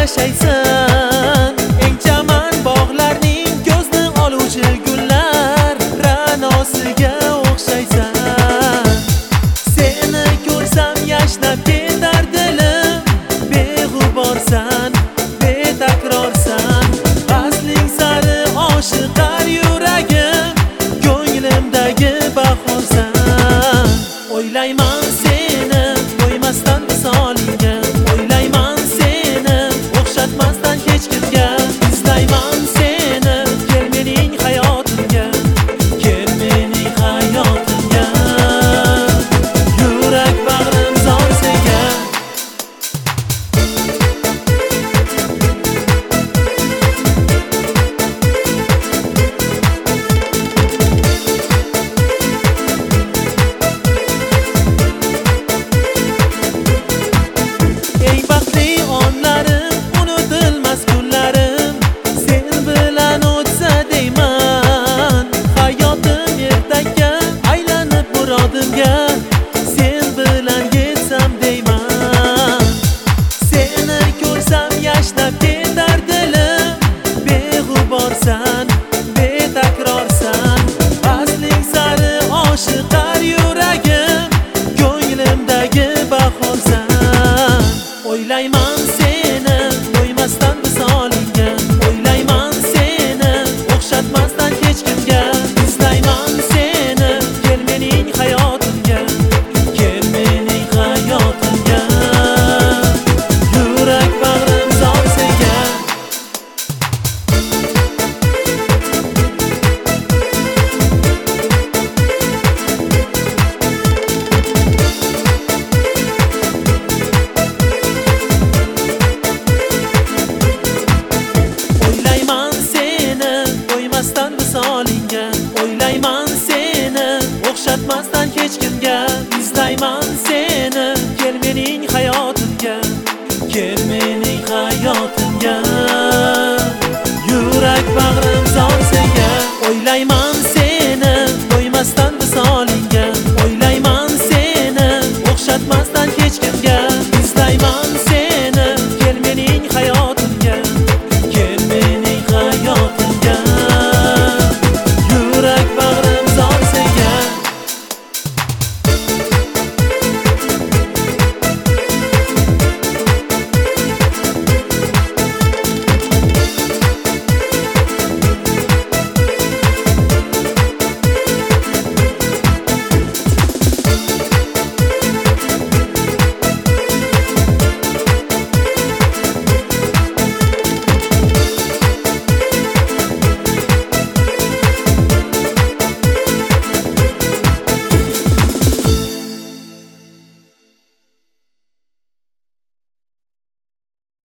yashaysan. Eng chaman bog'larning ko'zni oluvchi gullar ra'nosiga o'xshaysan. Seni ko'rsam yashnab ketar dilim, beg'uborsan, betakrorsan. Asling sari oshiqar yuragim, ko'nglimdagi bahorsan. O'ylayman seni qo'ymasdan visolingga, o'ylayman seni o'xshatmasdan hech kimga. Izlayman seni, kel mening hayotimga, kel mening hayotimga. Yurak bag'rim zor senga. Eng baxtli onlarim, unutilmas kunlarim sen bilan o'tsa deyman. Hayotim ertakka aylanib murodimga, sen bilan yetsam deyman. Seni ko'rsam yashnab ketar dilim, beg'uborsan, betakrorsan. Asling sari oshiqar yuragim, ko'nglimdagi bahorsan. O'ylayman seni qo'ymasdan visolingga, o'ylayman seni o'xshatmasdan hech kimga. Izlayman seni, kel mening hayotimga, kel mening hayotimga. Yurak bag'rim zor senga. O'ylayman seni qo'ymasdan visolingga, o'ylayman seni o'xshatmasdan hech kimga.